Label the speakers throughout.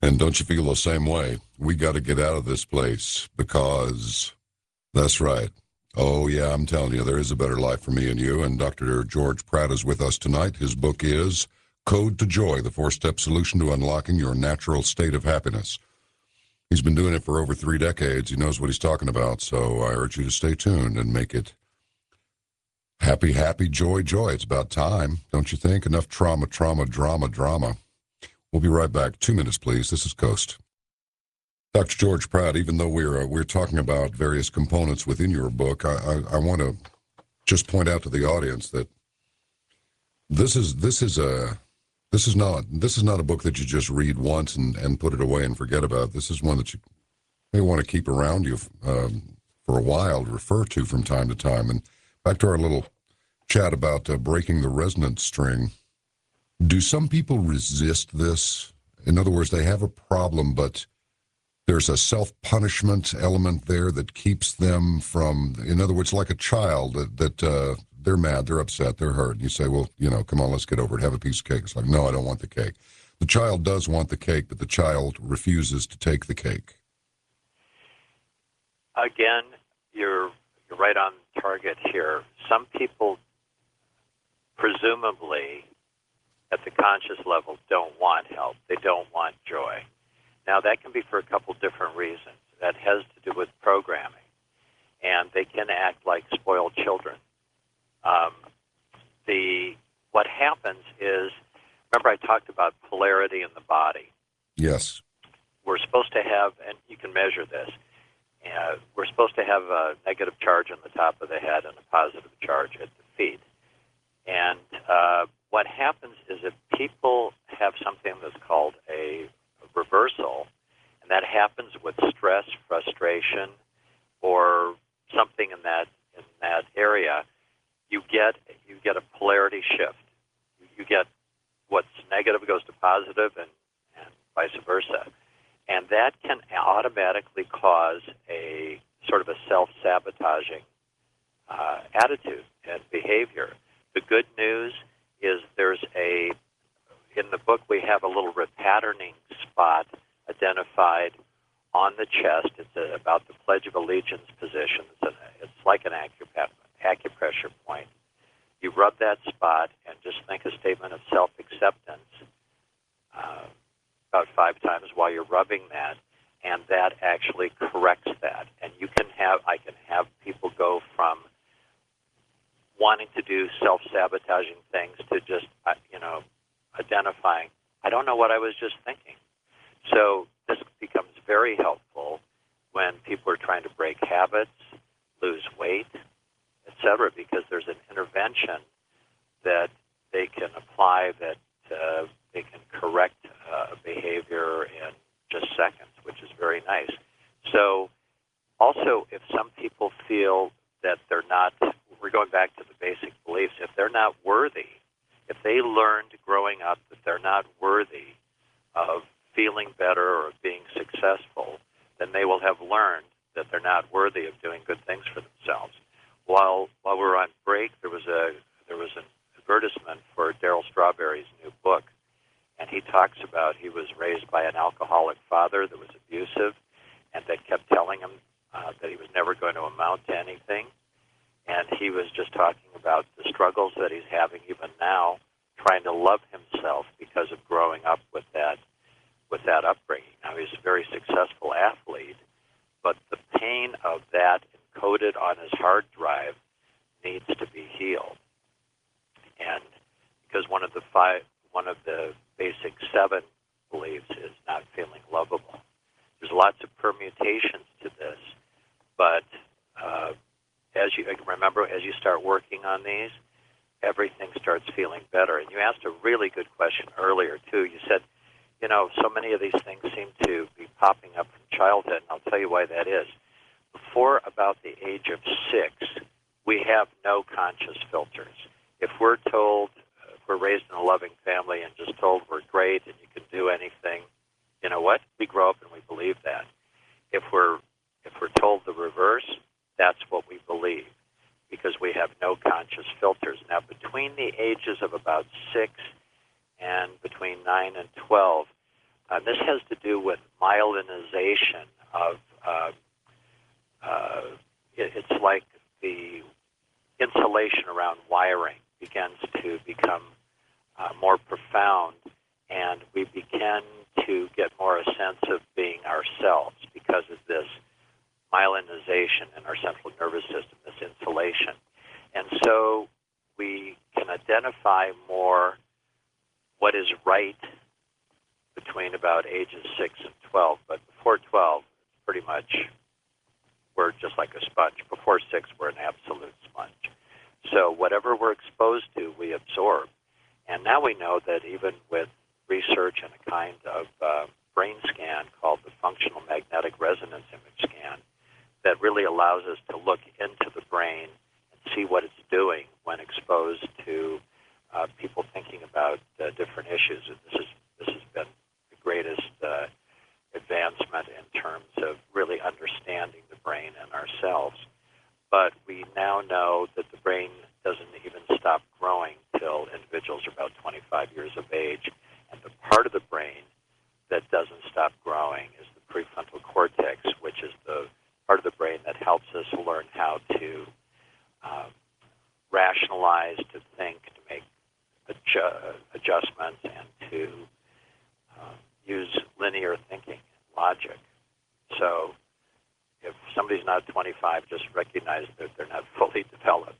Speaker 1: And don't you feel the same way? We got to get out of this place because that's right. Oh, yeah, I'm telling you, there is a better life for me and you. And Dr. George Pratt is with us tonight. His book is Code to Joy, the four-step solution to unlocking your natural state of happiness. He's been doing it for over 3 decades. He knows what he's talking about. So I urge you to stay tuned and make it happy, happy, joy, joy. It's about time, don't you think? Enough trauma, trauma, drama, drama. We'll be right back. 2 minutes, please. This is Coast. Dr. George Pratt, even though we're talking about various components within your book, I want to just point out to the audience that this is not a book that you just read once and put it away and forget about. This is one that you may want to keep around you for a while, to refer to from time to time. And back to our little chat about breaking the resonance string. Do some people resist this? In other words, they have a problem, but there's a self-punishment element there that keeps them from, in other words, like a child that they're mad, they're upset, they're hurt. And you say, well, come on, let's get over it. Have a piece of cake. It's like, no, I don't want the cake. The child does want the cake, but the child refuses to take the cake.
Speaker 2: Again, you're right on target here. Some people, presumably, at the conscious level, don't want help. They don't want joy. Now, that can be for a couple different reasons. That has to do with programming, and they can act like spoiled children. What happens is, remember I talked about polarity in the body.
Speaker 1: Yes.
Speaker 2: We're supposed to have, and you can measure this, we're supposed to have a negative charge on the top of the head and a positive charge at the feet. And what happens is if people have something that's called a reversal, and that happens with stress, frustration, or something in that area, you get a polarity shift. You get what's negative goes to positive, and vice versa. And that can automatically cause a sort of a self-sabotaging attitude and behavior. The good news is in the book we have a little repatterning spot identified on the chest. It's about the Pledge of Allegiance position. It's like an acupressure point. You rub that spot and just think a statement of self-acceptance about 5 times while you're rubbing that, and that actually corrects that. And I can have people go from wanting to do self-sabotaging things to just, identifying, I don't know what I was just thinking. So this becomes very helpful when people are trying to break habits, lose weight, etc., because there's an intervention that they can apply that they can correct behavior in just seconds, which is very nice. So also, if some people feel that they're not, we're going back to the basic beliefs, if they're not worthy, if they learned growing up that they're not worthy of feeling better or of being successful, then they will have learned that they're not worthy of doing good things for themselves. While we were on break, there was an advertisement for Darryl Strawberry's new book, and he talks about he was raised by an alcoholic father that was abusive and that kept telling him that he was never going to amount to anything. And he was just talking about the struggles that he's having even now, trying to love himself because of growing up with that upbringing. Now, he's a very successful athlete, but the pain of that encoded on his hard drive needs to be healed. And because one of the basic 7 beliefs is not feeling lovable. There's lots of permutations to this, but as you start working on these, everything starts feeling better. And you asked a really good question earlier, too. You said, so many of these things seem to be popping up from childhood, and I'll tell you why that is. Before about the age of 6, we have no conscious filters. If we're told, if we're raised in a loving family and just told we're great and you can do anything, you know what? We grow up and we believe that. If we're told the reverse, that's what we believe, because we have no conscious filters. Now, between the ages of about 6 and between 9 and 12, this has to do with myelinization of, it's like the insulation around wiring begins to become more profound, and we begin to get more a sense of being ourselves because of this myelinization in our central nervous system, this insulation. And so we can identify more what is right between about ages 6 and 12. But before 12, pretty much we're just like a sponge. Before 6, we're an absolute sponge. So whatever we're exposed to, we absorb. And now we know that even with research and a kind of brain scan called the functional magnetic resonance image scan that really allows us to look into the brain and see what it's doing when exposed to people thinking about different issues. And this has been the greatest advancement in terms of really understanding the brain and ourselves. But we now know that the brain doesn't even stop growing till individuals are about 25 years of age. And the part of the brain that doesn't stop growing is the prefrontal cortex, which is the part of the brain that helps us learn how to rationalize, to think, to make adjustments, and to use linear thinking, logic. So if somebody's not 25, just recognize that they're not fully developed.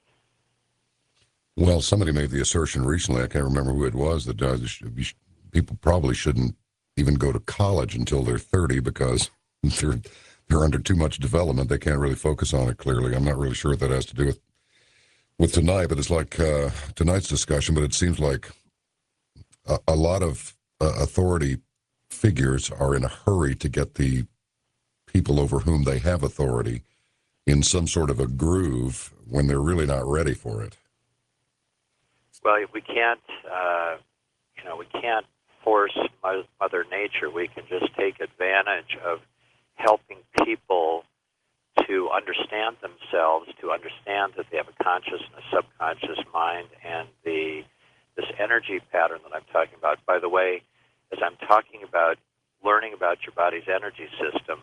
Speaker 1: Well, somebody made the assertion recently, I can't remember who it was, that people probably shouldn't even go to college until they're 30 because they're under too much development. They can't really focus on it clearly. I'm not really sure what that has to do with tonight, but it's like tonight's discussion, but it seems like a lot of authority figures are in a hurry to get the people over whom they have authority in some sort of a groove when they're really not ready for it.
Speaker 2: Well, we can't, we can't force Mother Nature. We can just take advantage of helping people to understand themselves, to understand that they have a conscious and a subconscious mind, and this energy pattern that I'm talking about. By the way, as I'm talking about learning about your body's energy system,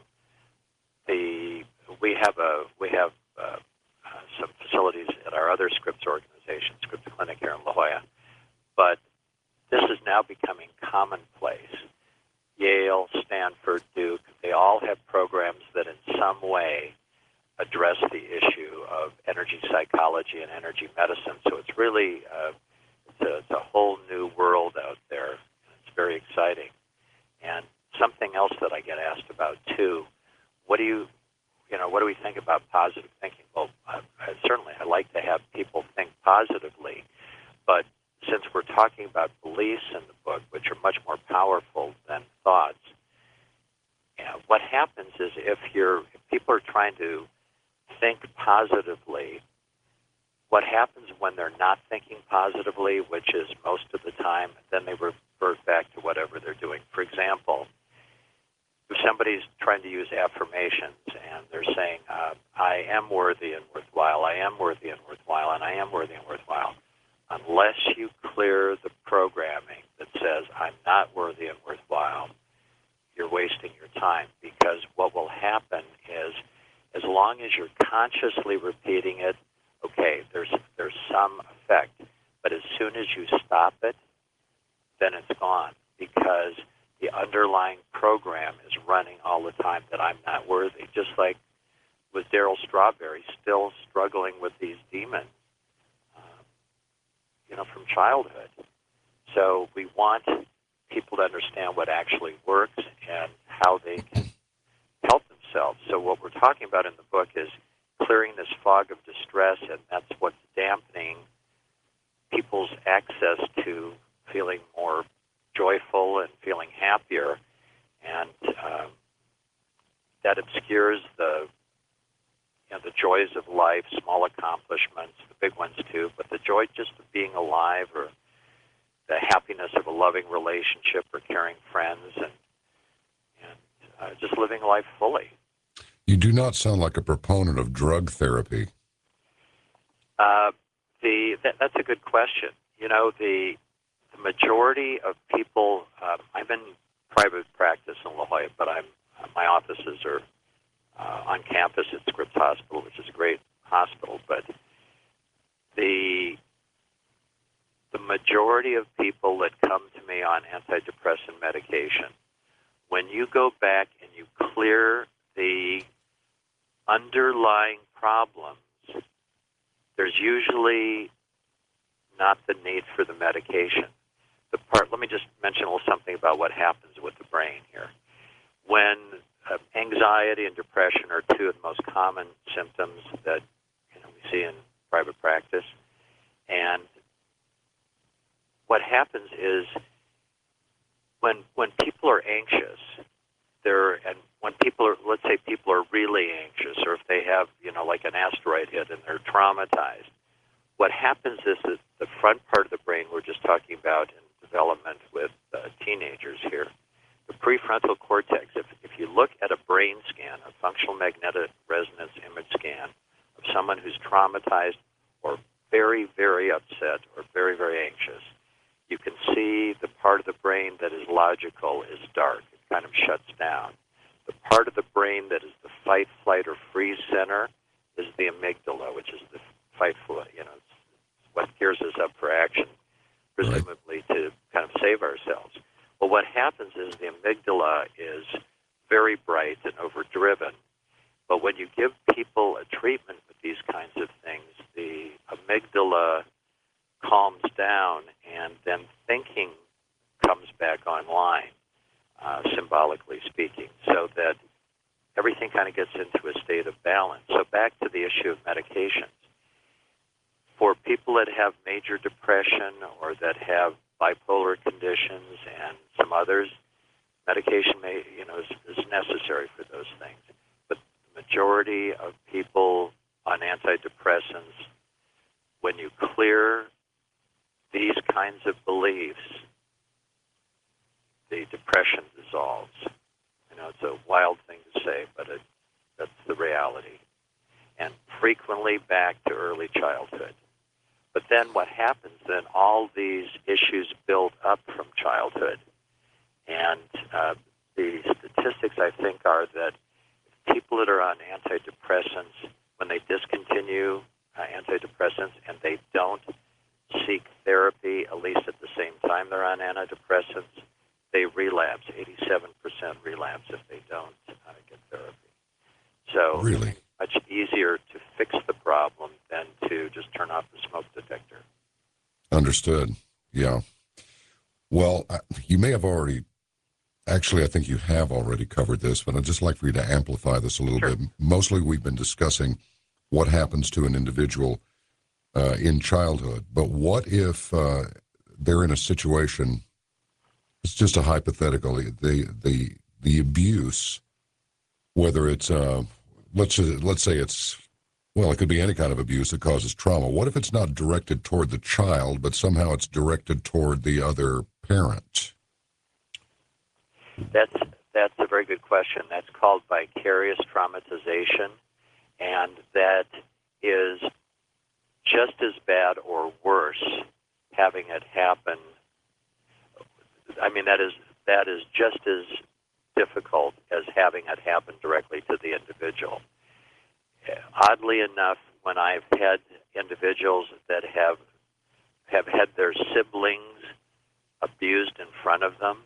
Speaker 2: we have some facilities at our other Scripps organization, Scripps Clinic here in La Jolla, but this is now becoming commonplace. Yale, Stanford, Duke, they all have programs that in some way address the issue of energy psychology and energy medicine. So it's really it's a whole new world out there. It's very exciting. And something else that I get asked about too, what do we think about positive thinking? Well, certainly I like to have people think positively, but since we're talking about beliefs in the book, which are much more powerful than thoughts, what happens is if people are trying to think positively, what happens when they're not thinking positively, which is most of the time, then they revert back to whatever they're doing. For example, if somebody's trying to use affirmations and they're saying, I am worthy and worthwhile, I am worthy and worthwhile, and I am worthy and worthwhile, unless you clear the programming that says I'm not worthy and worthwhile, you're wasting your time, because what will happen is as long as you're consciously repeating it, okay, there's some effect, but as soon as you stop it, then it's gone, because the underlying program is running all the time that I'm not worthy, just like with Darryl Strawberry still struggling with these demons, from childhood. So we want people to understand what actually works and how they can help themselves. So what we're talking about in the book is clearing this fog of distress, and that's what's dampening people's access to feeling more joyful and feeling happier, and that obscures the joys of life, small accomplishments, the big ones too, but the joy just of being alive, or the happiness of a loving relationship, or caring friends, and just living life fully.
Speaker 1: You do not sound like a proponent of drug therapy.
Speaker 2: That's a good question. The majority of people, I've been private practice in La Jolla, but my offices are on campus at Scripps Hospital, which is a great hospital. But the majority of people that come to me on antidepressant medication, when you go back and you clear the underlying problems, there's usually not the need for the medication. Let me just mention a little something about what happens with the brain here. When anxiety and depression are two of the most common symptoms that we see in private practice, and what happens is when people are anxious, let's say people are really anxious, or if they have like an asteroid hit and they're traumatized, what happens is that the front part of the brain we're just talking about in development with teenagers here, the prefrontal cortex, if you look at a brain scan, a functional magnetic resonance image scan of someone who's traumatized or very, very upset or very, very anxious, you can see the part of the brain that is logical is dark. It kind of shuts down. The part of the brain that is the fight, flight, or freeze center is the amygdala, which is the fight, flight, it's what gears us up for action, presumably to kind of save ourselves. Well, what happens is the amygdala is very bright and overdriven. But when you give people a treatment with these kinds of things, the amygdala calms down, and then thinking comes back online, symbolically speaking, so that everything kind of gets into a state of balance. So back to the issue of medications. For people that have major depression or that have bipolar conditions and some others, medication is necessary for those things. But the majority of people on antidepressants, when you clear these kinds of beliefs, the depression dissolves. It's a wild thing to say, but that's the reality. And frequently back to early childhood. But then what happens, then all these issues build up from childhood. And the statistics, I think, are that people that are on antidepressants, when they discontinue antidepressants and they don't seek therapy, at least at the same time they're on antidepressants, they relapse, 87% relapse if they don't get therapy. So
Speaker 1: Really?
Speaker 2: It's much easier to fix the problem than to just turn off the smoke detector.
Speaker 1: Understood. Yeah. Well, you may have already, actually, I think you have already covered this, but I'd just like for you to amplify this a little
Speaker 2: Sure.
Speaker 1: bit. Mostly we've been discussing what happens to an individual in childhood, but what if they're in a situation, it's just a hypothetical, the abuse, whether it's, let's say it's, well, it could be any kind of abuse that causes trauma. What if it's not directed toward the child, but somehow it's directed toward the other parent?
Speaker 2: That's a very good question. That's called vicarious traumatization, and that is just as bad or worse having it happen. I mean, that is just as difficult as having it happen directly to the individual. Oddly enough, when I've had individuals that have had their siblings abused in front of them,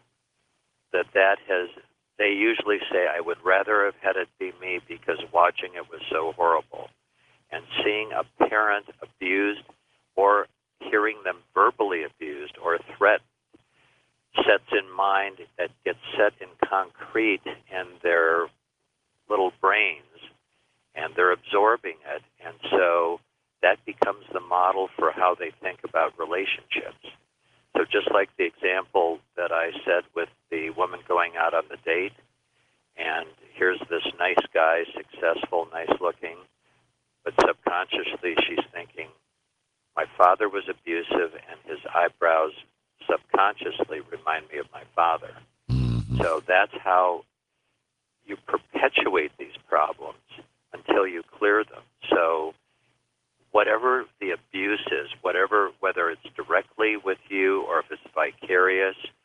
Speaker 2: they usually say, I would rather have had it be me because watching it was so horrible. And seeing a parent abused or hearing them verbally abused or threatened sets in mind, that gets set in concrete in their little brains, and they're absorbing it. And so that becomes the model for how they think about relationships. So just like the example that I said with the woman going out on the date, and here's this nice guy, successful, nice-looking, but subconsciously she's thinking, my father was abusive, and his eyebrows subconsciously remind me of my father.
Speaker 1: Mm-hmm.
Speaker 2: So that's how you perpetuate these problems until you clear them. So whatever the abuse is, whether it's directly with you or if it's vicarious,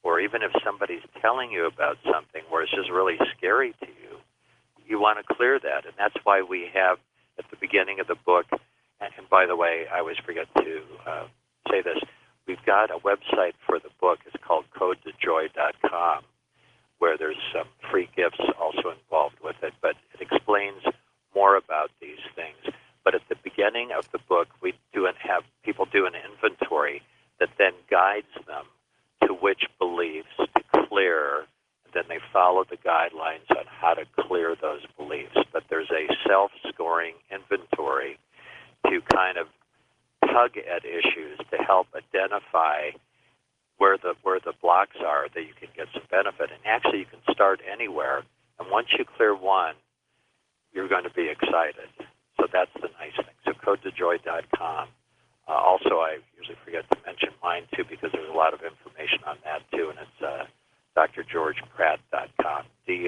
Speaker 2: or even if somebody's telling you about something where it's just really scary to you, you want to clear that. And that's why we have at the beginning of the book, and by the way, I always forget to say this, we've got a website for the book. It's called CodeToJoy.com, where there's some free gifts also involved with it, but it explains more about these things. But at the beginning of the book, we have people do an inventory that then guides them to which beliefs to clear, and then they follow the guidelines on how to clear those beliefs. But there's a self-scoring inventory to kind of tug at issues to help identify where the blocks are that you can get some benefit. And actually, you can start anywhere. And once you clear one, you're going to be excited. So that's the nice thing. So CodeToJoy.com. Also, I usually forget to mention mine, too, because there's a lot of information on that, too, and it's drgeorgepratt.com,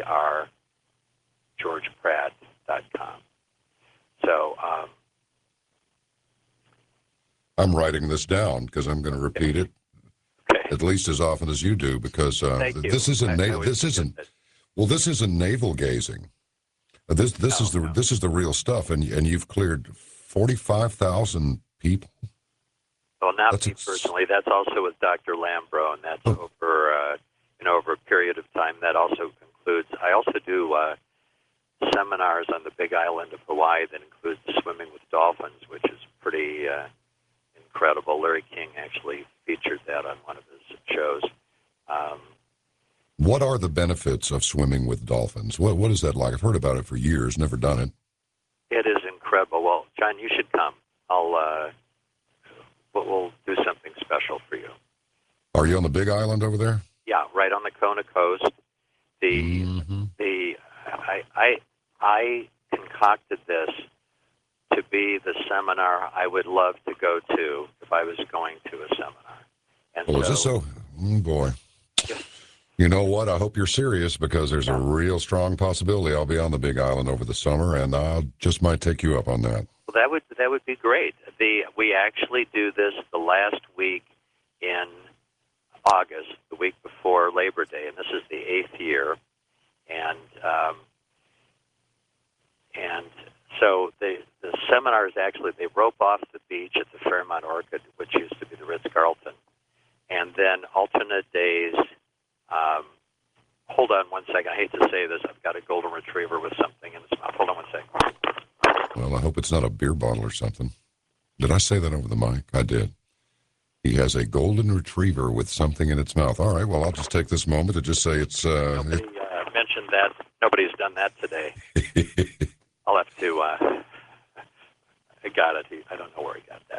Speaker 2: drgeorgepratt.com. So
Speaker 1: I'm writing this down because I'm going to repeat it at least as often as you do, because this isn't navel gazing. This is the real stuff, and you've cleared 45,000 people.
Speaker 2: Well, not me personally. That's also with Dr. Lambro, and that's over over a period of time. That also concludes. I also do seminars on the Big Island of Hawaii that includes swimming with dolphins, which is pretty incredible. Larry King actually featured that on one of his shows.
Speaker 1: What are the benefits of swimming with dolphins? What is that like? I've heard about it for years, never done it.
Speaker 2: It is incredible. Well, John, you should come. We'll do something special for you.
Speaker 1: Are you on the Big Island over there?
Speaker 2: Yeah, right on the Kona coast. I concocted this to be the seminar I would love to go to if I was going to a seminar. And
Speaker 1: is this so? Oh, boy.
Speaker 2: Yeah.
Speaker 1: You know what? I hope you're serious, because there's a real strong possibility I'll be on the Big Island over the summer, and I just might take you up on that.
Speaker 2: Well, that would be great. We actually do this the last week in August, the week before Labor Day, and this is the 8th year. And so the seminars actually, they rope off the beach at the Fairmont Orchid, which used to be the Ritz-Carlton, and then alternate days. Hold on one second. I hate to say this. I've got a golden retriever with something in its mouth. Hold on one second.
Speaker 1: Well, I hope it's not a beer bottle or something. Did I say that over the mic? I did. He has a golden retriever with something in its mouth. All right, well, I'll just take this moment to just say it's...
Speaker 2: Nobody mentioned that. Nobody's done that today. I'll have to... I got it. I don't know where he got that.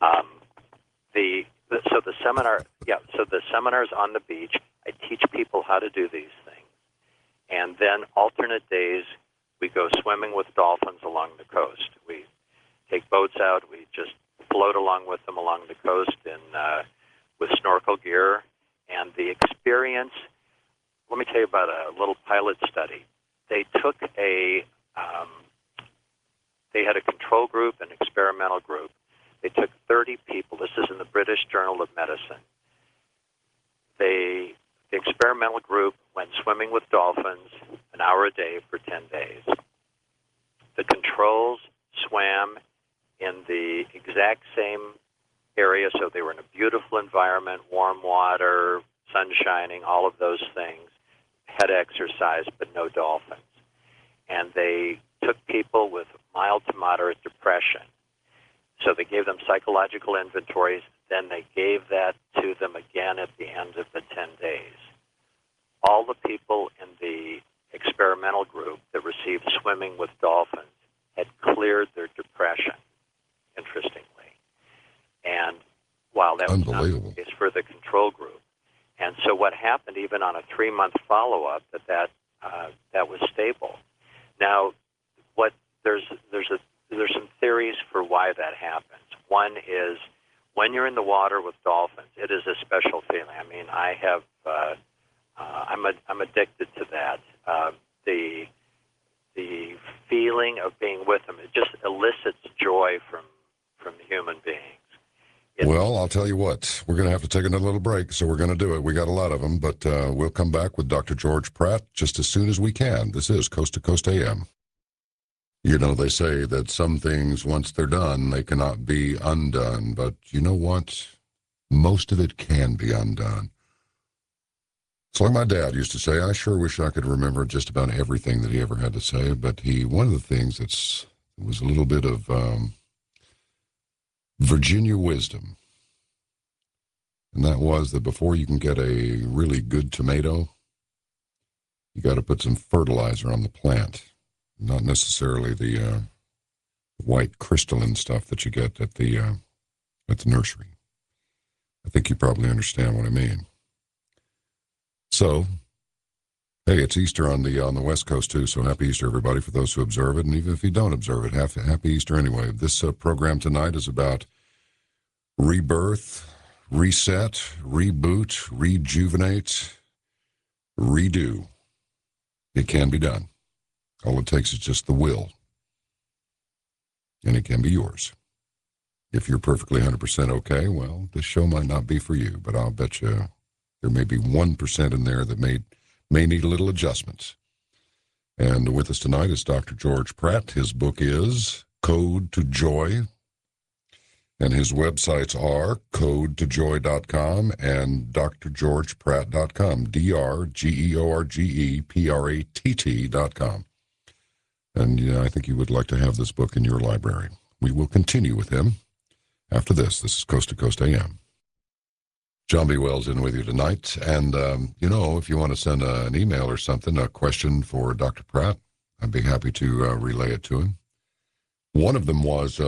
Speaker 2: So the seminar... Yeah, so the seminar's on the beach. I teach people how to do these things. And then alternate days, we go swimming with dolphins along the coast. We take boats out. We just float along with them along the coast with snorkel gear. And the experience, let me tell you about a little pilot study. They took they had a control group, an experimental group. They took 30 people. This is in the British Journal of Medicine. The experimental group went swimming with dolphins an hour a day for 10 days. The controls swam in the exact same area, so they were in a beautiful environment, warm water, sun shining, all of those things, had exercise, but no dolphins. And they took people with mild to moderate depression. So they gave them psychological inventories, then they gave that to them again at the end of the 10 days. All the people in the experimental group that received swimming with dolphins had cleared their depression, interestingly. And while that was not the case for the control group. And so what happened, even on a 3-month follow-up, that was stable. Now, there's some theories for why that happens. One is when you're in the water with dolphins, it is a special feeling. I mean, I have I'm addicted to that. The feeling of being with them, it just elicits joy from human beings.
Speaker 1: Well, I'll tell you what, we're going to have to take another little break, so we're going to do it. We got a lot of them, but we'll come back with Dr. George Pratt just as soon as we can. This is Coast to Coast AM. You know, they say that some things, once they're done, they cannot be undone, but you know what? Most of it can be undone. It's like my dad used to say, I sure wish I could remember just about everything that he ever had to say, but one of the things was a little bit of Virginia wisdom. And that was that before you can get a really good tomato, you got to put some fertilizer on the plant, not necessarily the white crystalline stuff that you get at the nursery. I think you probably understand what I mean. So, hey, it's Easter on the West Coast too. So happy Easter, everybody, for those who observe it, and even if you don't observe it, happy Easter anyway. This program tonight is about rebirth, reset, reboot, rejuvenate, redo. It can be done. All it takes is just the will. And it can be yours. If you're perfectly 100% okay, well, this show might not be for you, but I'll bet you there may be 1% in there that may need a little adjustments. And with us tonight is Dr. George Pratt. His book is Code to Joy. And his websites are codetojoy.com and drgeorgepratt.com, drgeorgepratt.com. And I think you would like to have this book in your library. We will continue with him after this. This is Coast to Coast AM. John B. Wells in with you tonight. And, if you want to send an email or something, a question for Dr. Pratt, I'd be happy to relay it to him. One of them was,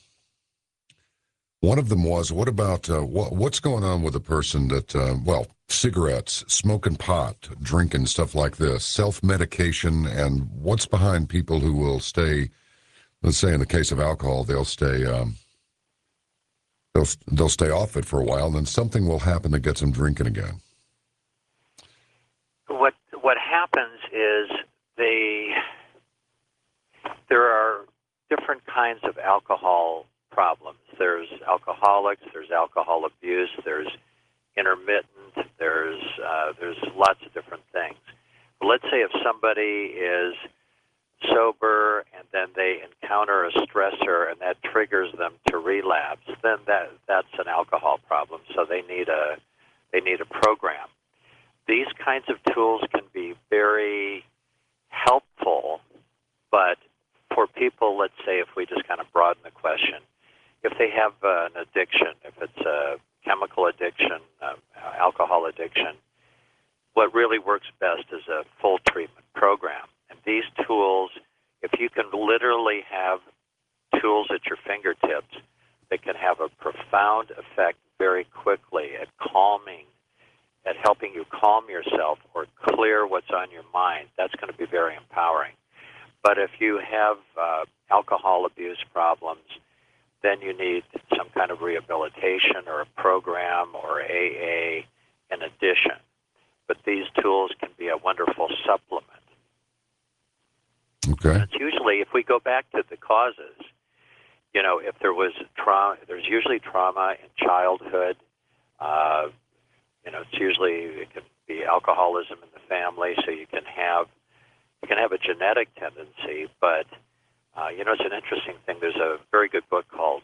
Speaker 1: what about what's going on with a person that, cigarettes, smoking pot, drinking, stuff like this, self-medication, and what's behind people who will stay, let's say in the case of alcohol, they'll stay they'll stay off it for a while, and then something will happen that gets them drinking again.
Speaker 2: What happens is there are different kinds of alcohol problems. There's alcoholics, there's alcohol abuse, there's intermittent, there's lots of different things. But let's say if somebody is sober and then they encounter a stressor and that triggers them to relapse, then that's an alcohol problem. So they need a program. These kinds of tools can be very helpful, but for people, let's say if we just kind of broaden the question, if they have an addiction, if it's a chemical addiction, alcohol addiction, what really works best is a full treatment program. And these tools, if you can literally have tools at your fingertips that can have a profound effect very quickly at helping you calm yourself or clear what's on your mind, that's going to be very empowering. But if you have alcohol abuse problems, then you need some kind of rehabilitation or a program or AA in addition. But these tools can be a wonderful supplement.
Speaker 1: Okay.
Speaker 2: And it's usually, if we go back to the causes, if there was trauma, there's usually trauma in childhood. It can be alcoholism in the family, so you can have a genetic tendency, but it's an interesting thing. There's a very good book called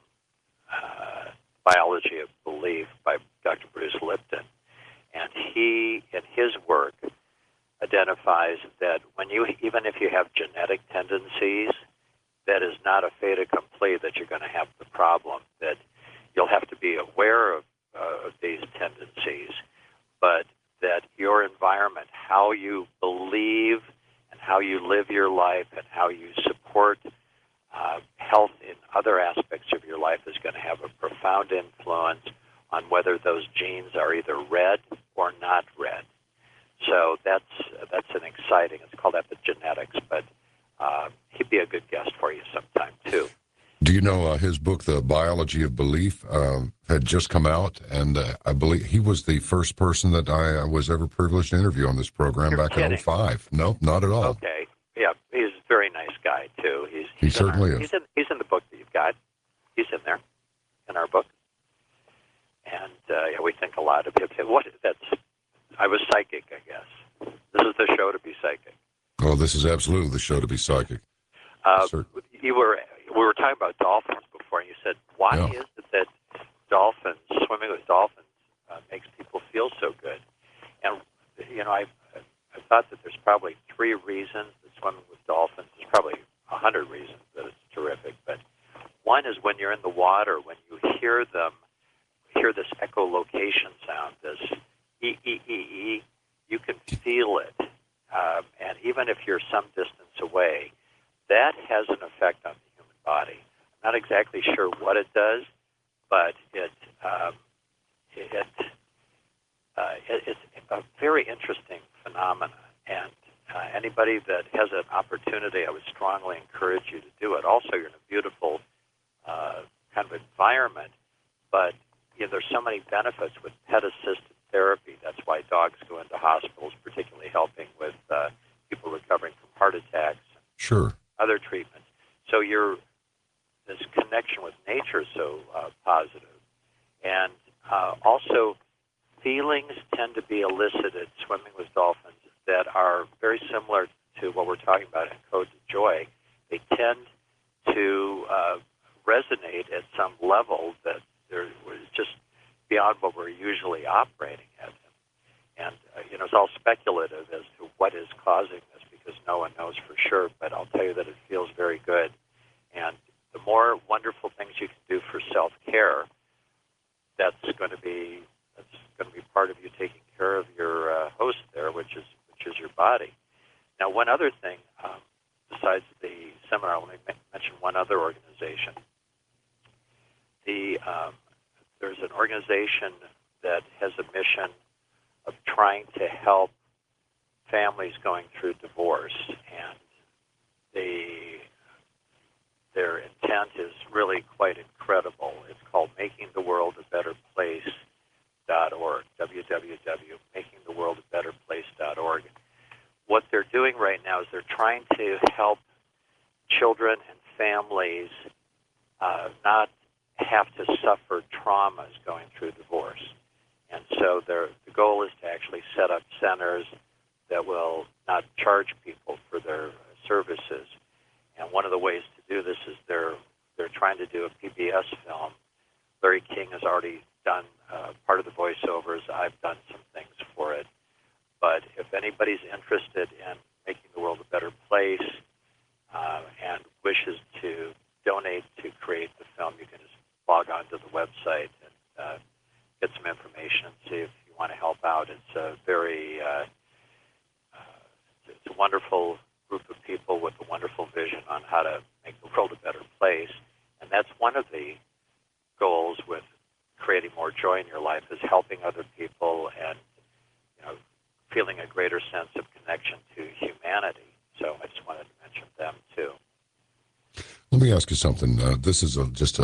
Speaker 2: Biology of Belief by Dr. Bruce Lipton, and he, in his work, identifies that even if you have genetic tendencies, that is not a fait accompli that you're going to have the problem, that you'll have to be aware of these tendencies, but that your environment, how you believe and how you live your life and how you support health in other aspects of your life is going to have a profound influence on whether those genes are either red or not red. So that's an exciting, it's called epigenetics, but he'd be a good guest for you sometime too.
Speaker 1: Do you know his book, The Biology of Belief, had just come out, and I believe he was the first person that I was ever privileged to interview on this program.
Speaker 2: You're
Speaker 1: back
Speaker 2: kidding.
Speaker 1: in 2005. No, not at all.
Speaker 2: Okay. Yeah, he's a very nice guy too.
Speaker 1: He certainly is.
Speaker 2: He's in the book that you've got. He's in there, in our book. lot of hip. I was psychic, I guess. This is the show to be psychic.
Speaker 1: Oh, this is absolutely the show to be psychic.
Speaker 2: We were talking about dolphins before, and you said, why is it that swimming with dolphins, makes people feel so good? And, I thought that there's probably 3 reasons that swimming with dolphins, there's probably 100 reasons that it's terrific, but one is when you're in the water, when you hear this echolocation sound, this E-E-E-E, you can feel it. And even if you're some distance away, that has an effect on the human body. I'm not exactly sure what it does, but it's a very interesting phenomenon. And anybody that has an opportunity, I would strongly encourage you to do it. Also, you're in a beautiful kind of environment, but there's so many benefits with pet-assisted therapy. That's why dogs go into hospitals, particularly helping with people recovering from heart attacks and other treatments. So this connection with nature is so positive. And also, feelings tend to be elicited swimming with dolphins that are very similar to what we're talking about in Code to Joy. They tend to resonate at some level that they're just beyond what we're usually operating at. And, it's all speculative as to what is causing this because no one knows for sure, but I'll tell you that it feels very good. And the more wonderful things you can do for self-care, that's going to be part of you taking care of your host there, which is your body. Now, one other thing, besides the seminar, let me mention one other organization. There's an organization that has a mission of trying to help families going through divorce, and their intent is really quite incredible. It's called makingtheworldabetterplace.org, www.makingtheworldabetterplace.org. What they're doing right now is they're trying to help children and families not have to suffer traumas going through divorce. And so the goal is to actually set up centers that will not charge people for their services. And one of the ways to do this is they're trying to do a PBS film. Larry King has already done part of the voiceovers. I've done some things for it. But if anybody's interested in making the world a better place and wishes to donate to create the film, you can just log on to the website and get some information and see if you want to help out. It's a very it's a wonderful group of people with a wonderful vision on how to make the world a better place. And that's one of the goals with creating more joy in your life, is helping other people and feeling a greater sense of connection to humanity. So I just wanted to mention them too.
Speaker 1: Let me ask you something. This is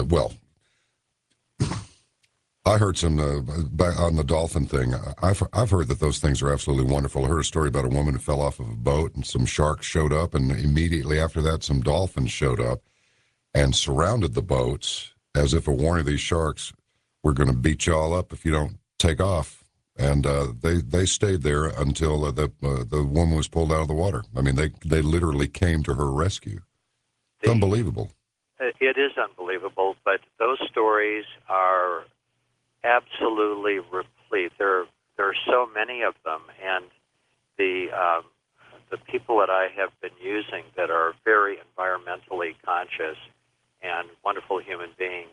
Speaker 1: I heard some on the dolphin thing. I've heard that those things are absolutely wonderful. I heard a story about a woman who fell off of a boat and some sharks showed up, and immediately after that some dolphins showed up and surrounded the boats as if a warning, these sharks were going to beat you all up if you don't take off. And they stayed there until the woman was pulled out of the water. I mean, they literally came to her rescue. It's unbelievable.
Speaker 2: It is unbelievable, but those stories are absolutely replete. There are so many of them, and the people that I have been using that are very environmentally conscious and wonderful human beings,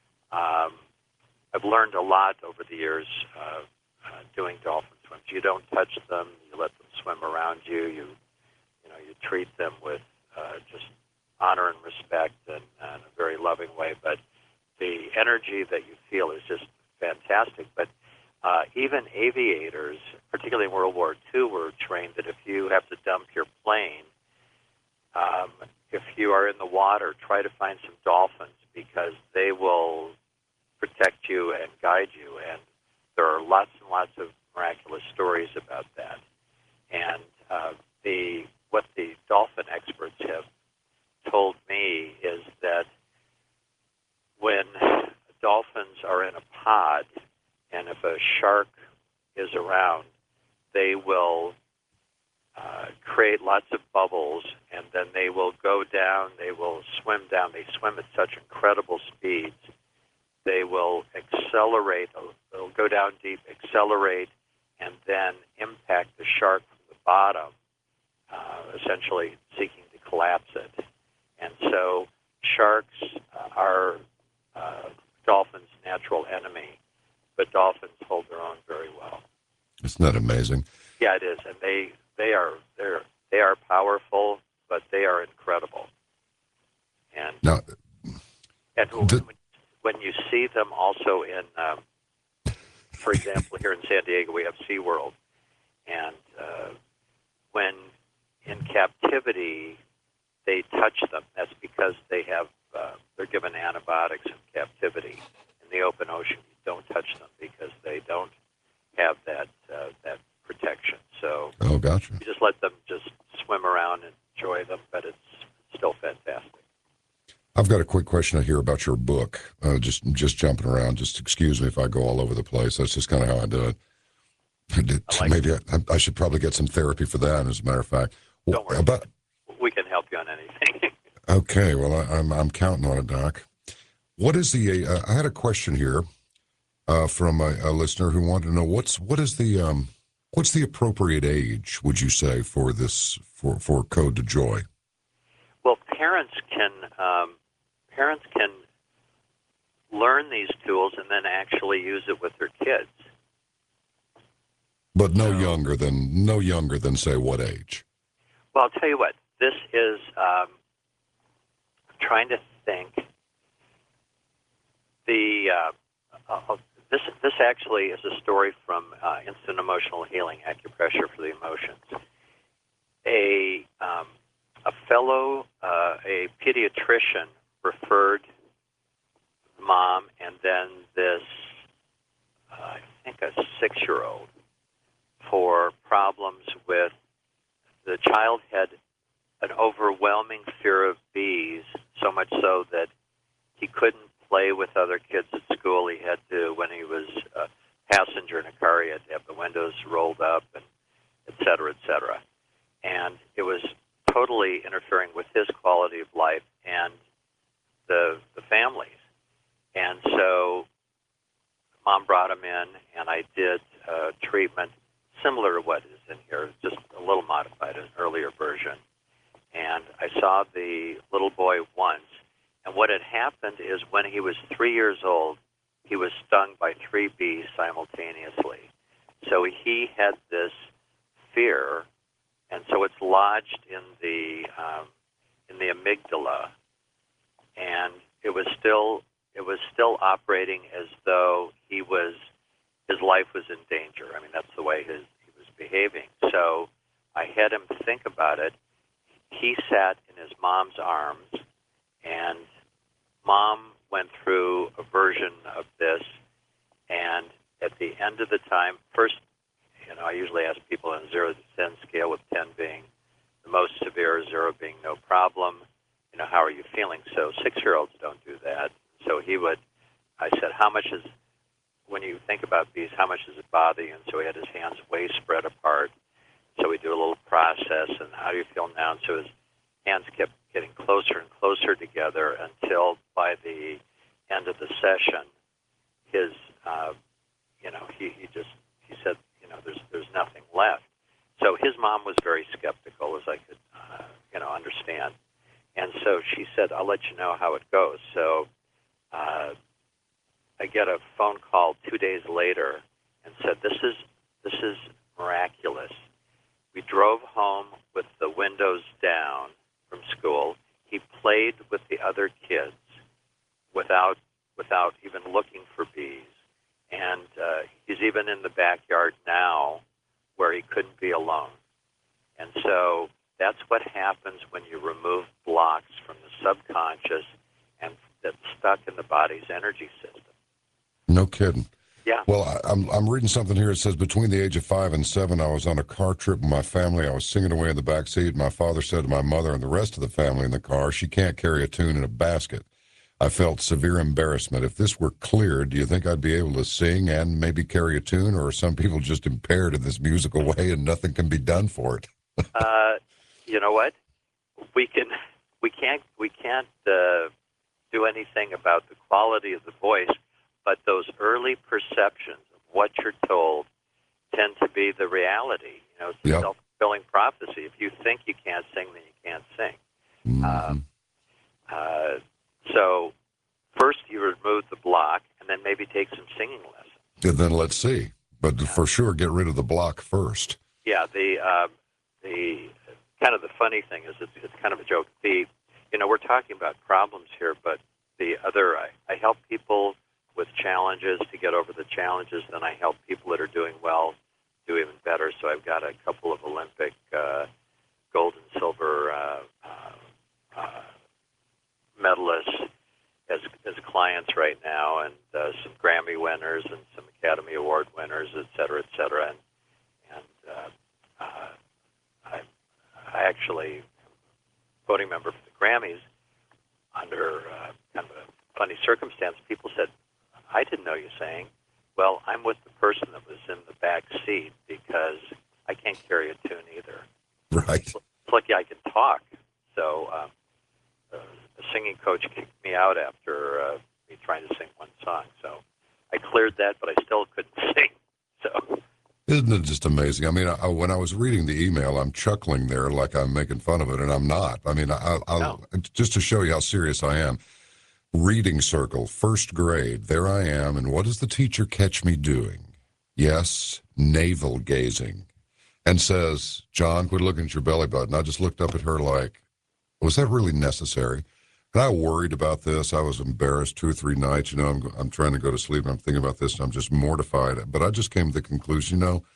Speaker 2: I've learned a lot over the years doing dolphin swims. You don't touch them; you let them swim around you. You treat them with just honor and respect and a very loving way. But the energy that you feel is just fantastic. But even aviators, particularly in World War II, were trained that if you have to dump your plane, if you are in the water, try to find some dolphins because they will protect you and guide you. And there are lots and lots of miraculous stories about that. And what the dolphin experts have told me is that when dolphins are in a pod, and if a shark is around, they will create lots of bubbles, and then they will go down, they will swim down. They swim at such incredible speeds. They will accelerate, they'll go down deep, accelerate, and then impact the shark from the bottom, essentially seeking to collapse it. And so sharks are dolphins' natural enemy, but dolphins hold their own very well.
Speaker 1: Isn't that amazing?
Speaker 2: Yeah, it is, and they are powerful, but they are incredible. And
Speaker 1: now,
Speaker 2: when you see them also in, for example, here in San Diego, we have SeaWorld, and when in captivity they touch them, that's because they're given antibiotics in captivity. In the open ocean, you don't touch them because they don't have that protection. So
Speaker 1: oh, gotcha.
Speaker 2: you just let them just swim around and enjoy them, but it's still fantastic.
Speaker 1: I've got a quick question here about your book. Just jumping around. Just excuse me if I go all over the place. That's just kind of how I do it. Maybe I should probably get some therapy for that. As a matter of fact,
Speaker 2: don't worry. We can help you on anything.
Speaker 1: Okay. Well, I'm counting on it, Doc. What is the? I had a question here from a listener who wanted to know what's the appropriate age, would you say, for this for Code to Joy?
Speaker 2: Well, parents can learn these tools and then actually use it with their kids.
Speaker 1: But no younger than say what age?
Speaker 2: Well, I'll tell you what. This is I'm trying to think. This actually is a story from Instant Emotional Healing, Acupressure for the Emotions. A pediatrician referred mom and then this, I think a 6-year-old, for problems with, the child had an overwhelming fear of bees, so much so that he couldn't play with other kids at school. He had to, when he was a passenger in a car, he had to have the windows rolled up, and et cetera, et cetera. And it was totally interfering with his quality of life and the family's. And so Mom brought him in, and I did treatment similar to what is in here, just a little modified, an earlier version. And I saw the little boy once, and what had happened is when he was 3 years old, he was stung by 3 bees simultaneously. So he had this fear, and so it's lodged in the amygdala, and it was still operating as though his life was in danger. I mean, that's the way he was behaving. So I had him think about it. He sat in his mom's arms, and Mom went through a version of this, and at the end of the time, first, I usually ask people on a 0 to 10 scale, with 10 being the most severe, 0 being no problem, how are you feeling? So 6-year-olds don't do that. So I said, when you think about bees, how much does it bother you? And so he had his hands way spread apart. So we do a little process, and how do you feel now? And so his hands kept getting closer and closer together until by the end of the session, he said, there's nothing left. So his mom was very skeptical, as I could, understand. And so she said, I'll let you know how it goes. So I get a phone call 2 days later and said, this is miraculous. We drove home with the windows down from school. He played with the other kids without even looking for bees. And he's even in the backyard now where he couldn't be alone. And so that's what happens when you remove blocks from the subconscious and that's stuck in the body's energy system.
Speaker 1: No kidding.
Speaker 2: Yeah.
Speaker 1: Well, I'm reading something here. It says, between the age of 5 and 7, I was on a car trip with my family. I was singing away in the back seat. My father said to my mother and the rest of the family in the car, she can't carry a tune in a basket. I felt severe embarrassment. If this were clear, do you think I'd be able to sing and maybe carry a tune, or are some people just impaired in this musical way and nothing can be done for it?
Speaker 2: You know what? We can't do anything about the quality of the voice, but those early perceptions of what you're told tend to be the reality. You know, it's a
Speaker 1: Yep.
Speaker 2: self-fulfilling prophecy. If you think you can't sing, then you can't sing.
Speaker 1: Mm-hmm.
Speaker 2: So first you remove the block, and then maybe take some singing lessons.
Speaker 1: And then let's see. But for sure, get rid of the block first.
Speaker 2: Yeah, the kind of the funny thing is it's kind of a joke. We're talking about problems here, but I help people with challenges to get over the challenges, then I help people that are doing well do even better. So I've got a couple of Olympic gold and silver medalists as clients right now, and some Grammy winners and some Academy Award winners, et cetera, and I actually voting member for the Grammys under kind of a funny circumstance. People said, "I didn't know you sang." Well, I'm with the person that was in the back seat because I can't carry a tune either.
Speaker 1: Right.
Speaker 2: It's lucky I can talk. So a singing coach kicked me out after me trying to sing one song. So I cleared that, but I still couldn't sing. So.
Speaker 1: Isn't it just amazing? I mean, when I was reading the email, I'm chuckling there like I'm making fun of it, and I'm not. I mean,
Speaker 2: No.
Speaker 1: just to show you how serious I am. Reading circle, first grade, there I am, and what does the teacher catch me doing? Yes, navel gazing. And says, "John, quit looking at your belly button." I just looked up at her like, was that really necessary? And I worried about this. I was embarrassed 2 or 3 nights. I'm trying to go to sleep, and I'm thinking about this, and I'm just mortified. But I just came to the conclusion,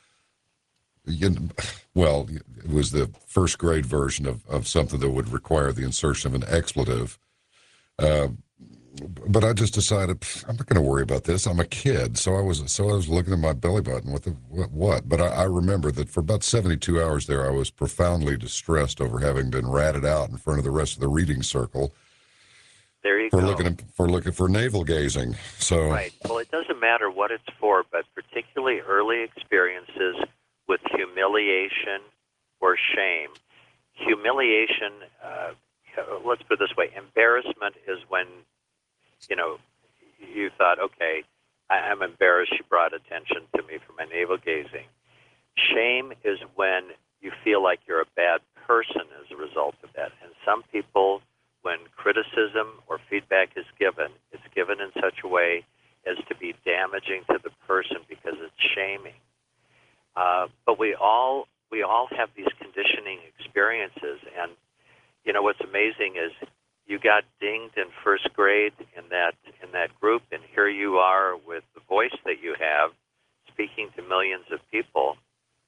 Speaker 1: well, it was the first grade version of something that would require the insertion of an expletive. But I just decided I'm not going to worry about this. I'm a kid, so I was looking at my belly button. What? But I remember that for about 72 hours there, I was profoundly distressed over having been ratted out in front of the rest of the reading circle.
Speaker 2: There you go.
Speaker 1: Looking for navel gazing. So
Speaker 2: right. Well, it doesn't matter what it's for, but particularly early experiences with humiliation or shame. Humiliation. Let's put it this way: embarrassment is when you thought, okay, I'm embarrassed. She brought attention to me for my navel gazing. Shame is when you feel like you're a bad person as a result of that. And some people, when criticism or feedback is given, it's given in such a way as to be damaging to the person because it's shaming. But we all have these conditioning experiences, and what's amazing is you got dinged in first grade in that group, and here you are with the voice that you have, speaking to millions of people.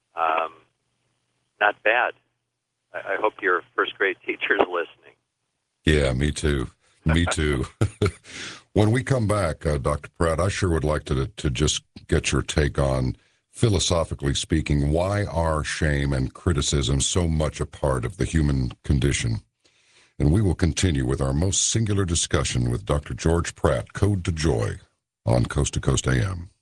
Speaker 2: Not bad. I hope your first grade teacher is listening.
Speaker 1: Yeah, me too. Me too. When we come back, Dr. Pratt, I sure would like to just get your take on, philosophically speaking, why are shame and criticism so much a part of the human condition? And we will continue with our most singular discussion with Dr. George Pratt, Code to Joy, on Coast to Coast AM.